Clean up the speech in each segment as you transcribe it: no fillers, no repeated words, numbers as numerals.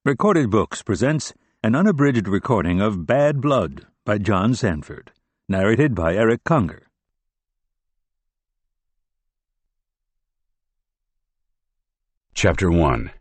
Recorded Books presents an unabridged recording of Bad Blood by John Sanford, narrated by Eric Conger. Chapter 1.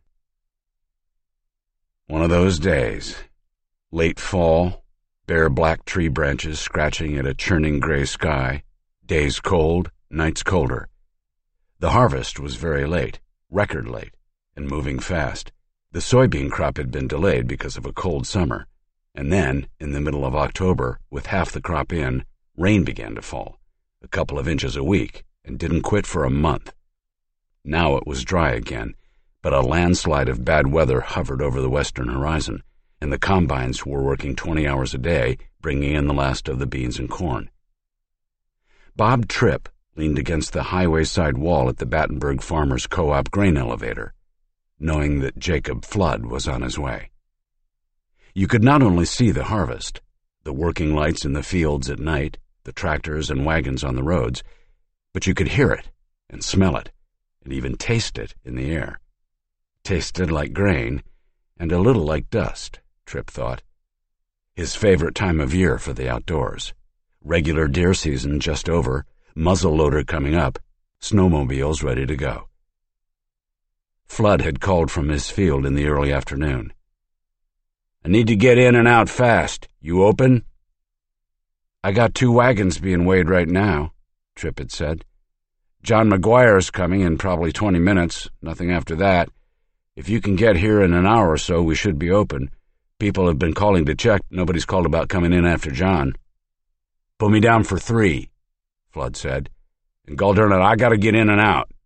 One of those days. Late fall, bare black tree branches scratching at a churning gray sky, days cold, nights colder. The harvest was very late, record late, and moving fast. The soybean crop had been delayed because of a cold summer, and then, in the middle of October, with half the crop in, rain began to fall, a couple of inches a week, and didn't quit for a month. Now it was dry again, but a landslide of bad weather hovered over the western horizon, and the combines were working 20 hours a day, bringing in the last of the beans and corn. Bob Tripp leaned against the highway side wall at the Battenberg Farmers Co-op grain elevator, knowing that Jacob Flood was on his way. You could not only see the harvest, the working lights in the fields at night, the tractors and wagons on the roads, but you could hear it and smell it and even taste it in the air. Tasted like grain and a little like dust, Tripp thought. His favorite time of year for the outdoors. Regular deer season just over, muzzle loader coming up, snowmobiles ready to go. Flood had called from his field in the early afternoon. "I need to get in and out fast. You open?" "I got 2 wagons being weighed right now," Tripp had said. "John McGuire's coming in probably 20 minutes, nothing after that. If you can get here in an hour or so, we should be open. People have been calling to check. Nobody's called about coming in after John." "Put me down for 3, Flood said. "And gol darn it, I gotta get in and out."